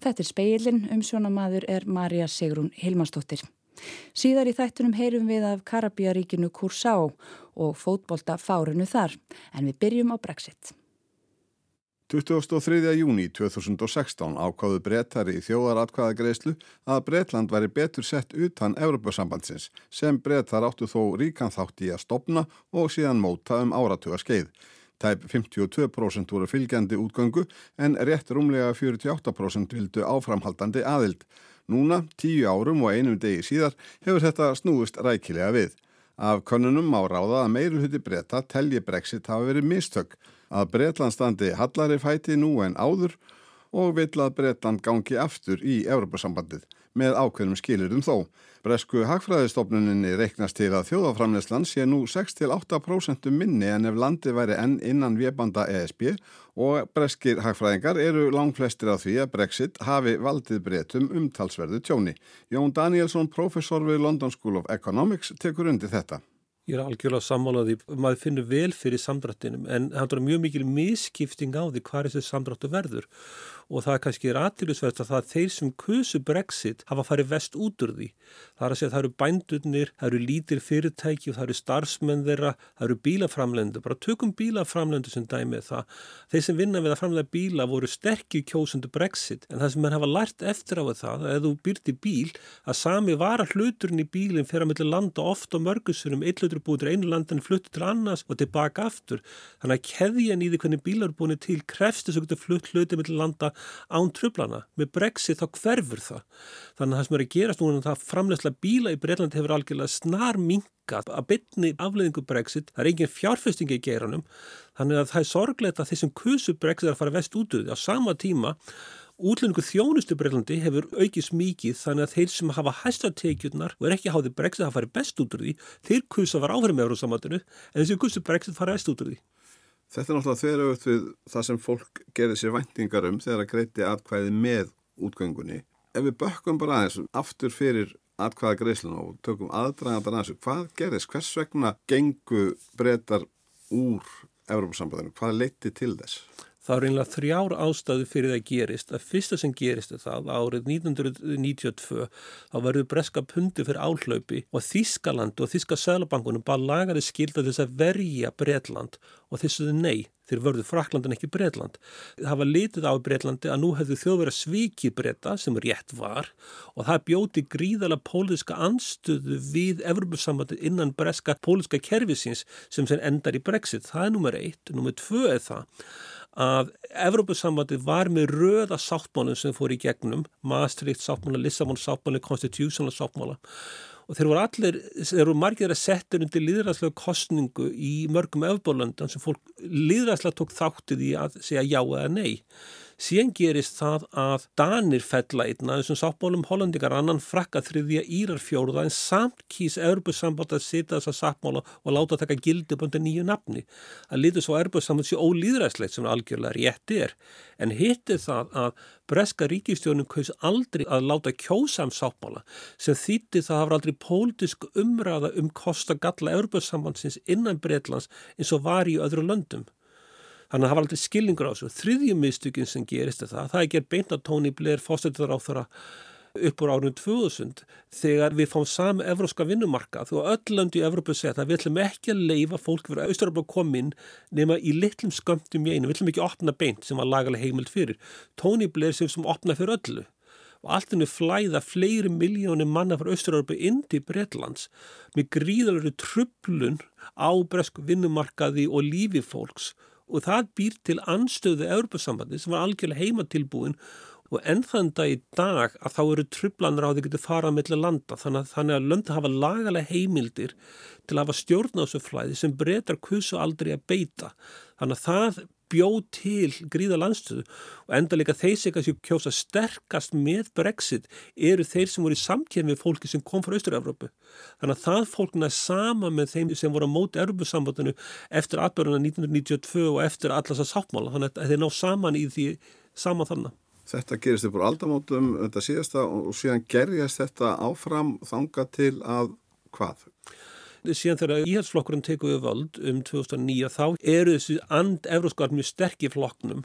Þetta Spegillinn, umsjónarmaður María Sigrún Hilmarsdóttir. Síðar í þættunum heyrum við af Karabíaríkinu Curaçao og fótboltafárinu þar, en við byrjum á Brexit. 23. júní 2016 ákváðu Bretar í þjóðaratkvæðagreiðslu að Bretland væri betur sett utan Evrópusambandsins sem Bretar áttu þó ríkan þátt í að stofna og síðan móta áratuga skeið. Tæp 52% voru fylgjandi útgöngu en rétt rúmlega 48% vildu áframhaldandi aðild. Núna, 10 árum og einum degi síðar, hefur þetta snúist rækilega við. Af könnunum má ráða að meirihluti Breta telji Brexit hafa verið mistök, að Bretland standi hallari fæti nú en áður og vill að Bretland gangi aftur í Evrópusambandið með ákveðnum skilyrðum þó. Bresku hagfræðistofnuninni reiknast til að þjóðarframleiðslan sé nú 6-8% minni en ef landið væri enn innan vébanda ESB og breskir hagfræðingar eru langflestir á því að Brexit hafi valdið Bretum umtalsverðu tjóni. Jón Danielsson, prófessor við London School of Economics, tekur undir þetta. Ég algjörlega sammálaði, maður finnur vel fyrir samdrættinum en það er mjög mikil misskipting á því hvað þessi samdráttur verður og það kannski athyglisvert að það þeir sem kusu Brexit hafa farið vest út úr því. Það að segja það eru bændurnir, það eru lítil fyrirtæki og það eru starfsmenn þeirra, það eru bílaframlendur. Bara tökum bílaframlendur sem dæmið það. Þeir sem vinna við að framlega bíla voru sterkir kjósendur Brexit en það sem menn hafa lært eftir á það að ef þú býrt í bíl að sami vara hluturinn í bílinn fer á milli landa oft og mörgusurum, einn hlutur búið til einu landin fluttu til annars og tilbaka aftur. Þannig að keðjan í því hvernig bílar eru búin til krefst þess að geta flutt hluti milli landa án truflana. Með Brexit þá hverfur það. Þannig að það sem er að gerast núna það framleiðsla bíla í Bretlandi hefur algjörlega snar minnkað að beinni afleiðingu Brexit. Það er engin fjárfesting í geiranum. Þannig að það er sorglegt að þeir sem kusu Brexit að fara vest út úr því. Á sama tíma útlendingu þjónustu Bretlandi hefur aukist mikið þannig að þeir sem hafa hæsta tekjurnar og ekki háði Brexit að fara best út úr því, þeir kusu að fara áfram með Evrópusambandinu en þeir sem kusu Brexit fara best út úr því. Þetta er náttúrulega þveröfugt við það sem fólk gerir sér væntingar það að greiddi atkvæði með útgöngunni. Ef við bökkum bara aðeins aftur fyrir atkvæðagreiðsluna og tökum aðdragandan að þessu, hvað gerðist? Hvers vegna gengu Bretar úr Evrópusambandinu? Hvað leiddi til þess? Það eru einlega 3 ástæður fyrir það gerist. Að fyrsta sem gerist það árið 1992 þá verður breska pundi fyrir áhlaupi og Þýskaland og Þýska seðlabankunum bara lagaði skylda til þess að verja Bretland og þessu nei, þeir vörðu Frakland en ekki Bretland. Það var litið á Bretlandi að nú hefðu Þjóðverjar svikið Breta sem rétt var og það bjóti gríðarlega pólitíska andstöðu við Evrópusambandið innan breska pólitíska kerfisins sem endar í Brexit. Það er númer 1. Númer 2 er það að Evrópusambandið var með röða sáttmálum sem fór í gegnum, Maastricht sáttmála, Lissabon sáttmála, Constitutional sáttmála og þeir voru margir að setja undir lýðræðslega kosningu í mörgum Evrópulöndum sem fólk lýðræðslega tók þáttið í að segja já eða nei. Síðan gerist það að Danir fella einn af þessum sáttmálum, Hollendingar annan, Frakkar þriðja, Írar fjórða en samt kýs Evrópusambandið að setja þessa sáttmála og láta taka gildi upp undir nýju nafni. Það lítur svo Evrópusambandið sé ólýðræðslegt sem algjörlega rétt en hitt er það að breska ríkisstjórnin kaus aldrei að láta kjósa sáttmála sem þýddi það hafa aldrei pólitísk umræða kosta galla Evrópusambandsins innan Bretlands eins og var í öðru löndum. Þannig að það var aldrei skilningur á þessu. Þriðju mistökin sem gerist það er gerð beint að Tony Blair forsætisráðherra upp úr árinu 2000 þegar við fáum sami evrópska vinnumarkað og öll lönd í Evrópu segja að við ætlum ekki að leyfa fólk fyrir Austur-Evrópu að koma inn nema í litlum skömmtum í einu. Við ætlum ekki að opna beint sem var lagalega heimild fyrir. Tony Blair sem opna fyrir öllu. Og allt henni flæða fleiri milljónir manna frá Austur-Evrópu inn til Bretlands með gríðarlegri truflun á bresku vinnumarkaði og lífi fólks. Og það býr til andstöðu Evrópusambandið sem var algjörlega heimatilbúin og enn þann dag í dag að þá eru truflanir á því getur farað milli landa þannig að lönd hafa lagalega heimildir til að hafa stjórn á þessu flæði sem Bretar kusu aldrei að beita. Þannig að það bjóð til gríða landstöðu og enda líka þeir sem kannski kjósa sterkast með Brexit eru þeir sem voru í samkeppni við fólki sem kom frá Austur-Evrópu. Þannig að það fólkna sama með þeim sem voru á móti Evrópusambandinu eftir atburðina 1992 og eftir allas að sáttmála. Þannig að þeir ná saman í því saman þannig. Þetta gerist upp úr aldamótum þetta síðasta og síðan gerjast þetta áfram þangað til að hvað? Síðan þegar íhaldsflokkurinn tekur við völd 2009 þá eru þessi evrópskar mjög sterk í flokknum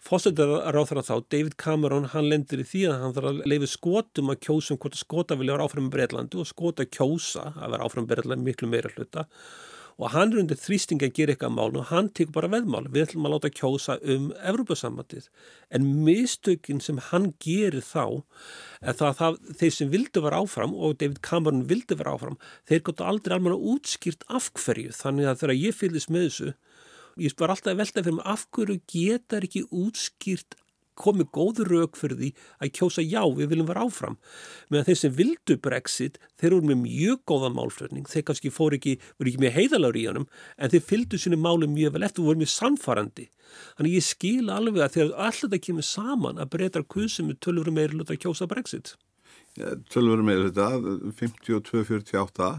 Forsætisráðherra þá, David Cameron, hann lendir í því að hann þarf að leyfa Skotum að kjósa hvort Skota vilja vera áfram með Bretlandi og Skota kjósa að vera áfram með Bretlandi miklu meira hluta. Og hann undir þrýstingi að gera eitthvað mál og hann tekur bara veðmál. Við ætlum að láta kjósa Evrópusambandið. En mistökin sem hann gerir þá er það þeir sem vildu vera áfram og David Cameron vildi vera áfram, þeir gott aldrei almennilega útskýrt af hverju. Þannig að þegar ég fylgist með þessu, ég var alltaf að velta fyrir mig af hverju getar ekki útskýrt komið góður rök fyrir því að kjósa já, við viljum vera áfram. Meðan þeir sem vildu Brexit, þeir voru með mjög góðan málflutning, þeir kannski voru ekki með heiðalagur í honum, en þeir fylgdu sínu máli mjög vel eftir og voru mjög sannfærandi. Þannig ég skil alveg að þegar allt þetta kemur saman að Bretar kusu með tölvöru meirihluta að kjósa Brexit. Ja, tölvöru meirihluta, 52-48,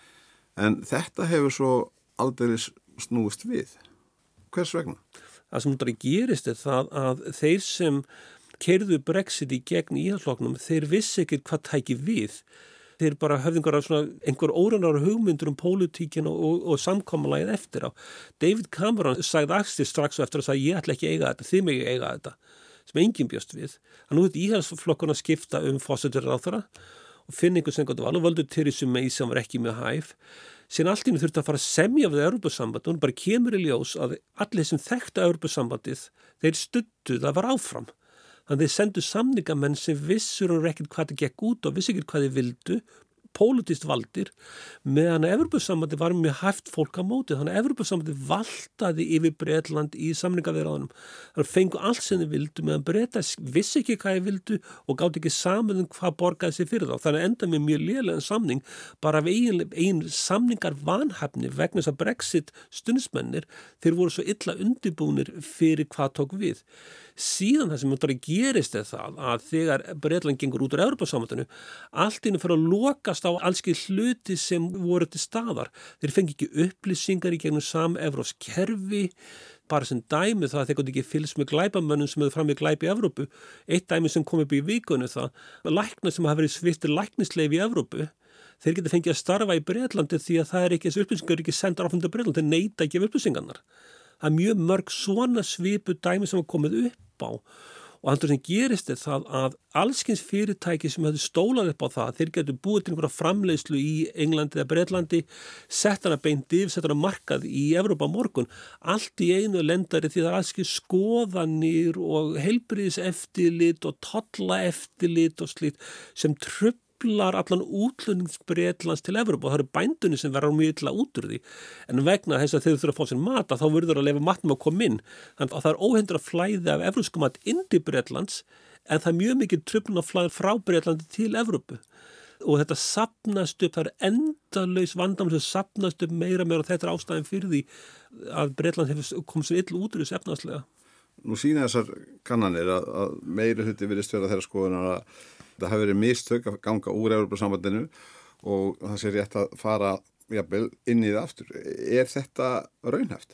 en þetta hefur svo aldeilis snúist við. Hvers vegna? Það sem þetta gerist er það að þeir sem keyrðu Brexit í gegn íhaldsflokknum, þeir vissi ekkert hvað tæki við. Þeir bara höfðu einhver óraunara hugmyndur pólitíkina og samkomulægið eftir á. David Cameron sagði axti strax eftir að sagði ég ætla ekki að eiga þetta, þið megi eiga þetta, sem enginn bjóst við. Nú þetta íhaldsflokkuna skipta forsætisráðherra og finna einhvern sem gott val og völdu Theresa May sem var ekki með hæf. Síðan allt í einu þurfti að fara að semja við Evrópusambandið og hún bara kemur í ljós að allir sem þekktu Evrópusambandið, þeir studdu það var áfram. Þannig þeir sendu samningamenn sem vissur og ekkert hvað það gekk út og vissi ekkert hvað þeir vildu, pólitískt valdir, meðan Evrópusambandið var með hæft fólk á móti. Þannig að Evrópusambandið valtaði yfir Bretland í samningaviðræðunum. Það fengu allt sem þeir vildu, meðan Bretar vissi ekki hvað þeir vildu og gátt ekki saman hvað borgaði sig fyrir þá. Þannig enda með mjög lélegan samning, bara af ein samningar vanhæfni vegna þess að Brexit stundsmennir, þeir voru svo illa undirbúnir fyrir hvað tók við. Síðan það sem þetta gerist er það að þegar Bretland gengur út úr Evrópusambandinu, allt inni fyrir að lokast á allskið hluti sem voru til staðar. Þeir fengi ekki upplýsingar í gegnum samevrópsk kerfi, bara sem dæmi það að þeir gott ekki fylgst með glæpamönnum sem hefur fram með glæp í Evrópu. Eitt dæmi sem kom upp í vikunni það, læknar sem hafa verið sviptir læknisleif í Evrópu, þeir geta fengið að starfa í Bretlandi því að það ekki, þessi upplýsingar ekki sendar áfram til Bretlandi, þeir neita ekki af upplýsingarnar. Það er mjög mörg svona svipu dæmi sem hafa komið upp á og þannig sem gerist er það að allskins fyrirtæki sem hefur stólað upp á það, þeir getur búið til einhverja framleiðslu í Englandi eða Bretlandi, sett hana beint yfir, sett hana markað í Evrópa morgun, allt í einu lendari því það er allskins skoðanir og heilbrigðiseftirlit og tollaeftirlit og slíkt sem truflar allan útflutningsbretlands til Evrópu og það eru bændunni sem verður mjög illa út úr því. En vegna þess að þeir þurfa að fá sér mat þá verður að leyfa matnum að koma inn. Þannig að það er óhindra flæði af evrópskum mat inn til Bretlands en það er mjög mikið truflun að flæði frá Bretlandi til Evrópu. Og þetta safnast upp, það er endalaus vandamál sem safnast upp meira og þetta er ástæðan fyrir því að Bretland hefur komið svo illa út úr þessu efnahagslega. Nú sýna þessar kannanir að meiri hluti virðist vera þeirra skoðunar að það hefur verið mistök að ganga úr Evrópusambandinu og það sé rétt að fara jafnvel inn í það aftur. Er þetta raunhæft?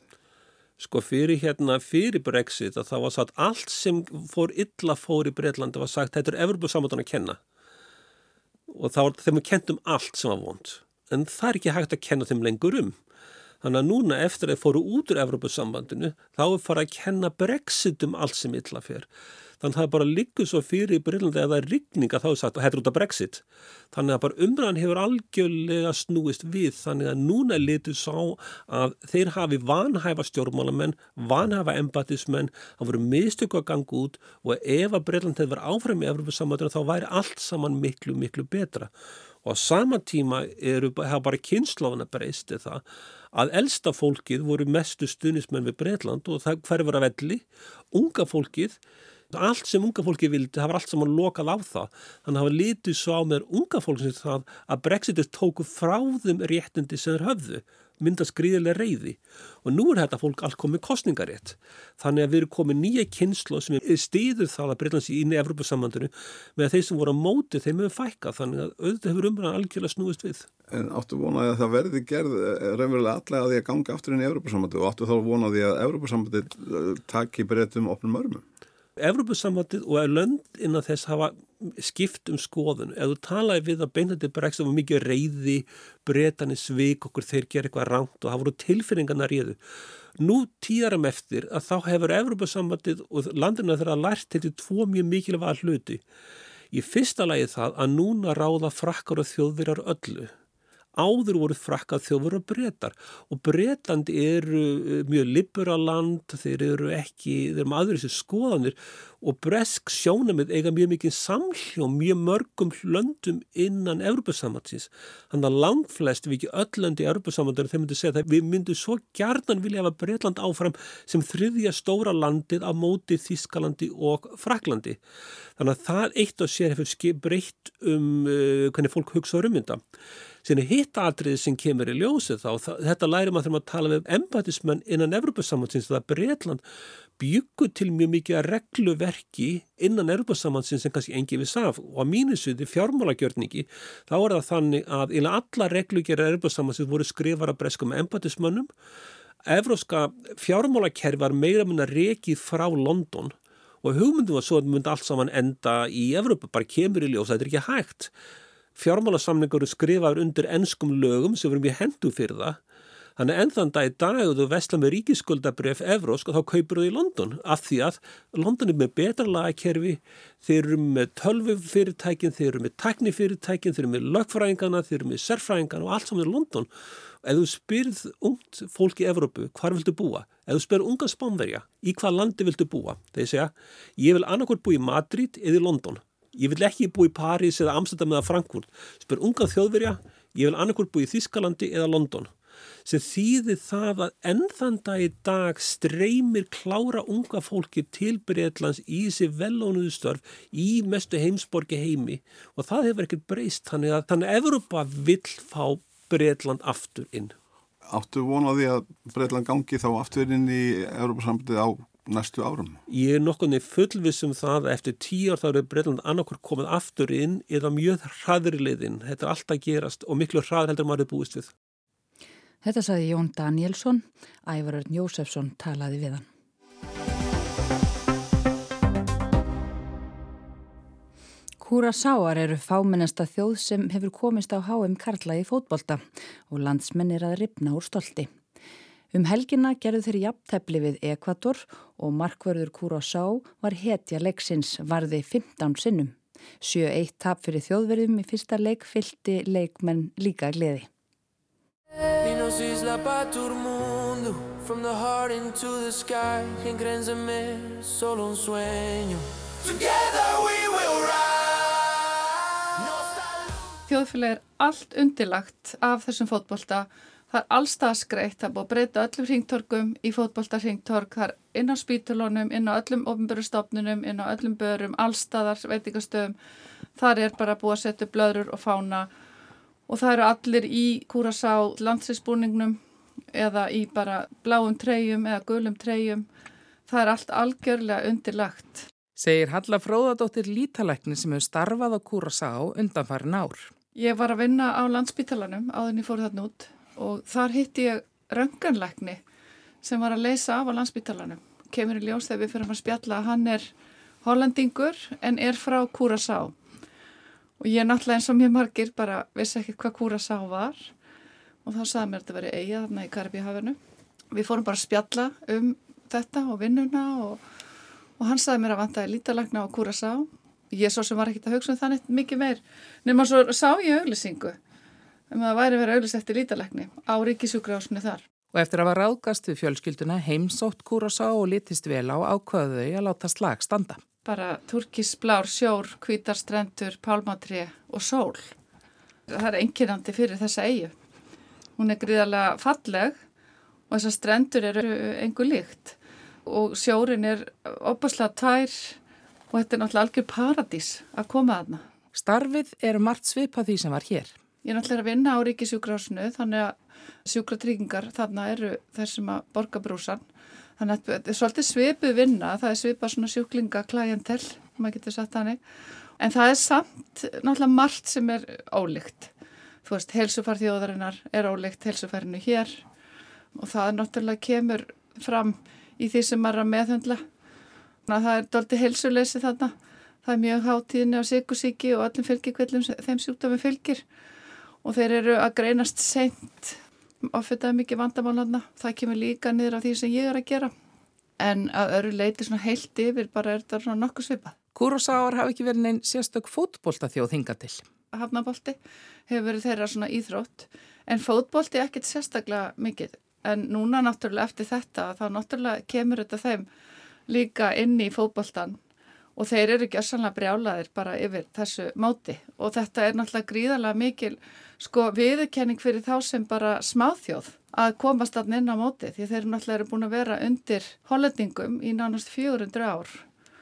Sko fyrir Brexit að það var sagt allt sem fór illa fór í Bretlandi var sagt þetta er Evrópusambandinu að kenna. Og þá þeim er kennt allt sem var vont. En það er ekki hægt að kenna þeim lengur Þannig að núna eftir að þeir fóru út úr Evrópusambandinu þá er farið að kenna Brexit allt sem illa fer. Þannig að það bara liggur svo fyrir í Bretlandi að það er rigning að þá er sagt að þetta er út af Brexit. Þannig að bara umræðan hefur algjörlega snúist við. Þannig að núna litur sá að þeir hafi vanhæfa stjórnmálamenn, vanhæfa embattismenn, það voru mistök að ganga út og ef að Bretland hefur verið áfram í Evrópusambandinu þá væri allt saman miklu, miklu betra. Og á sama tíma hafa bara kynslóðana breyst það að elsta fólkið voru mestu stuðningsmenn við Bretland og það hverfur að velli. Unga fólkið, allt sem unga fólkið vildi, það var allt saman lokað á það. Þannig að hafa litið svo á með unga fólksins það að Brexitir tóku frá þeim réttindi sem þeir höfðu, myndast gríðarlega reiði. Og nú er þetta fólk allt komið kosningarétt. Þannig að við erum komið nýja kynslóð sem styður það að Bretland sé inn í Evrópusambandinu með að þeir sem voru á móti þeim hefur fækkað. Þannig að auðvitað hefur umræðan algjörlega snúist við. En áttu vonaði að það verði gerð raunverulega allega að því að ganga aftur inn í Evrópusambandið og áttu þá vonaði að Evrópusambandið taki Bretum opnum örmum? Evrópusambandið og lönd innan þess hafa skipt skoðun. Ef þú talaði við að beinandi Brexit var mikið reiði, Bretarnir svik okkur, þeir gera eitthvað rangt og það voru tilfinningarna réðu. Nú 10 árum eftir að þá hefur Evrópusambandið og landinu þeirra lært til 2 mjög mikilvæga hluti. Í fyrsta lagi það að núna ráða Frakkar og Þjóðverjar öllu. Áður voru Frakkar, Þjóðverjar og Bretar og Bretland eru mjög liberaland, þeir eru með aðrir þessi skoðanir og bresk sjónarmið eiga mjög mikið samhljóm, mjög mörgum löndum innan Evrópusambandsins. Þannig að langflest, við ekki öll lönd í Evrópusambandinu, þeir myndu segja að við myndum svo gjarnan vilja hafa Bretland áfram sem 3. stóra landið á móti Þýskalandi og Frakklandi. Þannig að það eitt og sér hefur breytt hvernig fólk hugsa um þetta. Síðan hitt atriði sem kemur í ljósið þetta lærir maður þegar maður tala við embættismenn innan Evrópusambandsins að Bretland byggu til mjög mikið regluverki innan Evrópusambandsins sem kannski enginn viss af og á mínu sviði fjármálagjörningi þá það þannig að alla reglugerðir Evrópusambandsins voru skrifar af breskum embættismönnum. Evrópska fjármálakerfi var meira minna rekið frá London og hugmyndum var svo að myndi allt saman enda í Evrópu, bara kemur í ljós, þetta ekki hægt. Fjármálasamningar eru skrifaður undir enskum lögum sem verður mjög hendu fyrir það. Þannig enn þann dag í dag og þú verslar með ríkisskuldabréf evrósk og þá kaupir þú í London af því að London með betra lagakerfi, þeir eru með tölvufyrirtækin, þeir eru með tæknifyrirtækin, þeir eru með lögfræðingana, þeir eru með sérfræðingana og allt saman í London. Ef þú spyrð ungt fólk í Evrópu, hvar viltu búa? Ef þú spyrð unga Spánverja, í hvað landi viltu búa? Þeir segja, ég vil annarkvort búa í Madrid eða í London. Ég vil ekki búa í París eða Amsterdam eða Frankfurt. Spyr unga Þjóðverja, ég vil annarkvort búa í Þýskalandi eða London. Sem þýðir það að enn þann dag í dag streymir klára unga fólki til Bretlands í þessi velónuðu störf í mestu heimsborgi heimi og það hefur ekkert breyst. Þannig að Evrópa vill fá Bretland aftur inn. Áttu von á því að Bretland gangi þá aftur inn í Evrópusambandið á næstu árum? Ég nokkuð fullviss það að eftir 10 ár þá eru Bretland annarkvort komið aftur inn eða mjög hraðri leiðin. Þetta alltaf gerast og miklu hraðar heldur maður búist við. Þetta sagði Jón Danielsson, Ævar Örn Jósefsson talaði við hann. Kúrasáar eru fámennasta þjóð sem hefur komist á HM karla í fótbolta og landsmenn að rifna úr stolti. Helgina gerðu þeir jafntefli við Ekvador og markvörður Kúrasá var hetja leiksins varði 15 sinnum. 7-1 tap fyrir Þjóðverjum í fyrsta leik fylgdi leikmenn líka gleði. Þjóðfélag allt undirlagt af þessum fótbolta. Það allstaðsgreitt, það búið að breyta öllum hringtorgum í fótboltarhringtorg, það inn á spítulunum, inn á öllum opinberu stofnunum, inn á öllum börum, allstaðar, veitingastöðum. Þar bara búið að setja blöðrur og fána og það eru allir í Kúrasá landsliðsbúningnum eða í bara bláum treyjum eða gulum treyjum. Það allt algjörlega undirlagt. Segir Halla Fróðadóttir lítalæknir sem hefur starfað á Kúrasá undanfarin ár. Ég var að vinna á Landspítalanum áður en ég fór þarna út og þar hitti ég röntgenlækni sem var að leysa af á Landspítalanum. Kemur í ljós þegar við fyrir að spjalla að hann er hollendingur en er frá Kúrasá. Og ég náttúrulega eins og mjög margir bara vissi ekki hvað Kúrasá var og þá sagði mér að þetta veri eyja þarna í Karibíuhafinu. Við fórum bara að spjalla þetta og vinnuna og hann sagði mér að vantaði lítalækna á Kúrasá. Ég svo sem var ekkert að hugsa þannig mikið meir. Nefnum svo sá ég auglýsingu að það væri verið auglýst eftir lítalækni á ríkissjúkrahúsinu þar. Og eftir að hafa ráðgast við fjölskylduna heimsótt Kúrasá og litist vel á ákváðu þau að láta slag standa. Bara turkisblár sjór, hvítar strendur, pálmatré og sól. Það er einkennandi fyrir þessa eyju. Hún er gríðarlega falleg og þessar strendur eru engu líkt. Og sjórin er opaslega tær og þetta er náttúrulega algjör paradís að koma þarna. Starfið margt svipað því sem var hér. Ég er náttúrulega að vinna á ríkissjúkrahúsinu þannig að sjúkratryggingar þarna eru þeir sem að borga brúsan. Þannig að þetta er svolítið svipuð vinna, það er svipað svona sjúklingaklæjentel, maður getur sagt þannig. En það er samt náttúrulega margt sem er ólíkt. Þú veist, heilsufar þjóðarinnar er ólíkt heilsufarinu hér og það náttúrulega kemur fram í því sem maður er að meðhöndla. Það er dálítið heilsuleysi þarna. Það er mjög hátíðinni á sykursýki og öllum fylgikvillum þeim sjúkdómi fylgir og þeir eru að greinast seint offitaði mikið vandamál þarna. Það kemur líka niður af því sem ég að gera. En að öðru leiti svona heilt yfir bara þetta svona nokkuð svipað. Kúrasáar hafa ekki verið neinn sérstök fótboltaþjóð hingað til. Hafnabolti hefur verið þeirra svona íþrótt, en fótbolti ekkert sérstaklega mikið. En núna náttúrulega eftir þetta, þá náttúrulega kemur þetta þeim líka inn í fótboltan og þeir eru gjörsamlega brjálaðir bara yfir þessu móti. Og þetta er náttúrulega gríðarlega mikil viðurkenning fyrir þá sem bara smáþjóð að komast þarna inn á móti, því þeir náttúrulega eru búin að vera undir hollendingum í nánast 400 ár.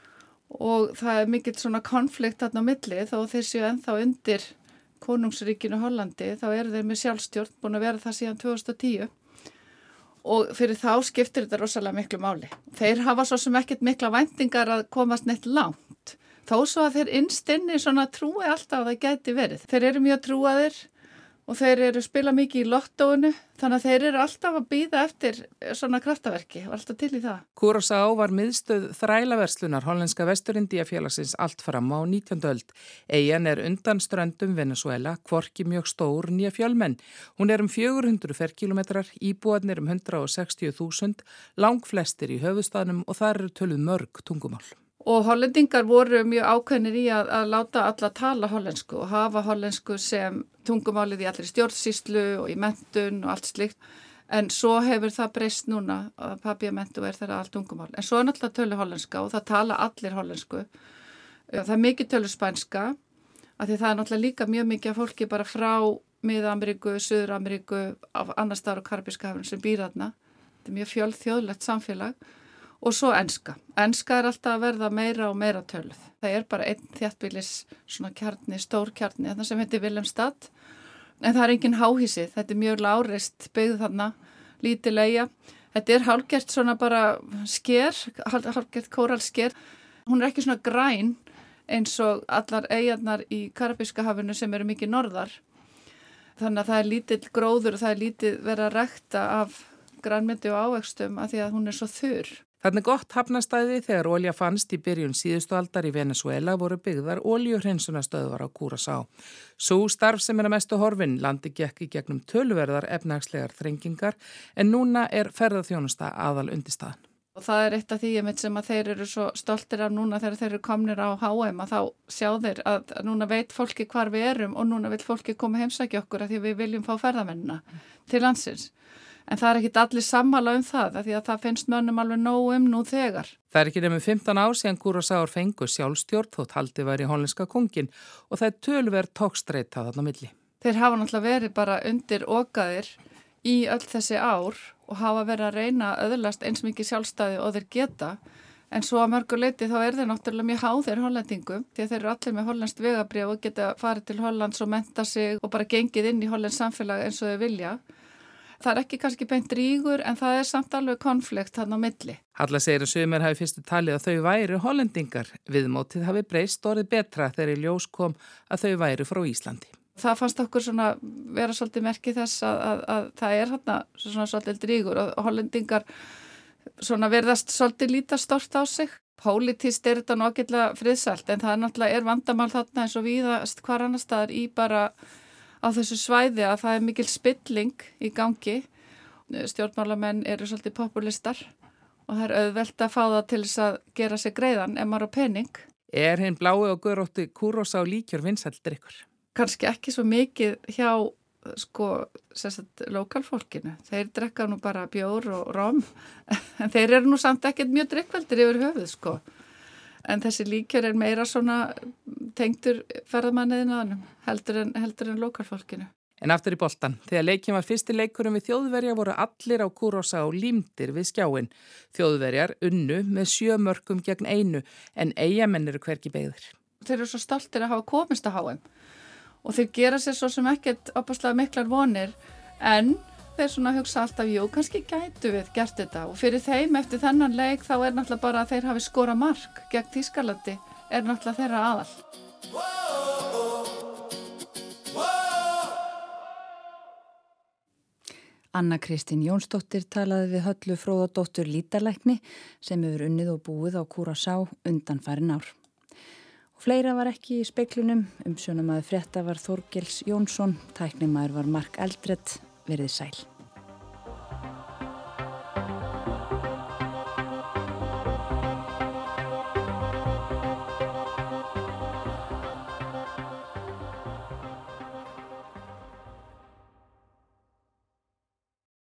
Og það er mikill svona konflikt þarna á milli, þó þeir séu ennþá undir konungsríkinu Hollandi, þá eru þeir með sjálfstjórn, búin að vera það síðan 2010 og fyrir þá skiptir þetta rosalega miklu máli. Þeir hafa svo sem ekkert mikla væntingar að komast neitt langt, þó svo að þeir innst inni svona trúi alltaf að það gæti verið. Þeir eru mjög trúaðir og þeir eru spila mikið í lottóinu, þannig að þeir eru alltaf að bíða eftir svona kraftaverki og alltaf til í það. Curaçao var miðstöð þrælaverslunar hollenska Vestur-Indíafélagsins allt fram á 19. öld. Eyjan er undan ströndum Venezuela, hvorki mjög stór né fjölmenn. Hún er 400 ferkilometrar, íbúarnir 160.000, langflestir í höfuðstaðnum og þar eru töluð mörg tungumál. Og hollendingar voru mjög ákveðnir í að láta alla tala hollensku og hafa hollensku sem tungumálið í allri stjórnsýslu og í menntun og allt slikt. En svo hefur það breyst núna að papíamentu er þeirra allt tungumál. En svo er náttúrulega tölu hollenska og það tala allir hollensku. Það er mikið tölu spænska, af því það er náttúrulega líka mjög mikið af fólki bara frá Mið-Ameríku, Suður-Ameríku, af annar staðar á Karabíska hafinu sem býr þarna. Þetta er mjög fjölþjóðlegt samfélag. Og svo enska. Enska er alltaf að verða meira og meira töluð. Það er bara einn þéttbýlis svona kjarni, stór kjarni, þetta sem heitir Vilhelmstad. En það er engin háhýsið. Þetta er mjög láreist byggð þarna, lítil eyja. Þetta er hálfgert svona bara sker, hálfgert kóralsker. Hún er ekki svona græn eins og allar eyjarnar í Karabíska hafinu sem eru mikið norðar. Þannig að það er lítill gróður og það er lítið verið að rækta af grænmeti og ávextum af því að hún er svo þurr. Þarna gott hafnastæði þegar olja fannst í byrjun síðustu aldar í Venezuela voru byggðar oljuhreinsunarstöðvar á Curaçao. Sú starf sem er að mestu horfin landi gekk í gegnum töluverðar efnahagslegar þrengingar en núna er ferðaþjónusta aðal undirstaðan. Og það er eitt af því sem að þeir eru svo stoltir af núna þegar þeir eru komnir á HM að þá sjá þeir að núna veit fólki hvar við erum og núna vil fólki koma heimsækja okkur að því við viljum fá ferðamennina til landsins. En það er ekkit allir sammála það, af því að það finnst mönnum alveg nóg nú þegar. Það er ekki nefnir 15 ár síðan Curaçaoar fengu sjálfstjórn þótt haldið væri hollenska kónginn og það er töluverð tókstreita þarna á milli. Þeir hafa náttúrulega verið bara undir okaðir í öll þessi ár og hafa verið að reyna að öðlast eins mikið sjálfstæði og þeir geta. En svo að mörgu leyti þá er þeir náttúrulega mjög háðir hollendingum því að þeir eru allir með hollenskt vegabréf og geta farið til Hollands og mennta sig og bara gengið inn í hollenskt samfélag eins og þau vilja. Það er ekki kannski beint rígur en það er samt alveg konflikt þarna á milli. Halla segir að sumir hafi fyrstu talið að þau væru hollendingar. Viðmótið hafi breyst orðið betra þegar í ljós kom að þau væru frá Íslandi. Það fannst okkur svona vera svolítið merki þess að það er þarna svona svolítið rígur og hollendingar svona verðast svolítið líta stórt á sig. Pólitist er þetta nokkilla friðsælt en það náttúrulega vandamál þarna eins og víðast hvar annar staðar í bara á þessu svæði að það er mikil spilling í gangi. Stjórnmálamenn eru svolítið populistar og það er auðvelt að fá það til þess að gera sig greiðan ef maður á pening. Er hinn blái og görótti Curaçao líkjör vinsældir ykkur? Kannski ekki svo mikið hjá lokalfólkinu. Þeir drekka nú bara bjór og rom en þeir eru nú samt ekkert mjög drikkveldir yfir höfuð En þessi líkjör er meira svona tengdur ferðamanniðinaðanum heldur en lokalfólkinu. En aftur í boltan, þegar leikin var fyrsti leikurum við Þjóðverja voru allir á Curaçao límdir við skjáin. Þjóðverjar unnu með 7 mörkum gegn 1 en Eyjamenn eru hvergi beygðir. Þeir eru svo stoltir að hafa komist að HM og þeir gera sér svo sem ekkert opaslega miklar vonir en þeir svona hugsa alltaf, kannski gætu við gert þetta og fyrir þeim eftir þennan leik þá er náttúrulega bara að þeir hafi skorað mark gegn Þýskalandi er náttúrulega þeirra aðal. Anna Kristín Jónsdóttir talaði við Höllu Fróðadóttur lítarlækni sem hefur unnið og búið á Curaçao undanfarin ár. Og fleira var ekki í speiklunum, umsjónamaður frétta var Þorgils Jónsson, tæknimaður var Mark Eldred, verið sæl.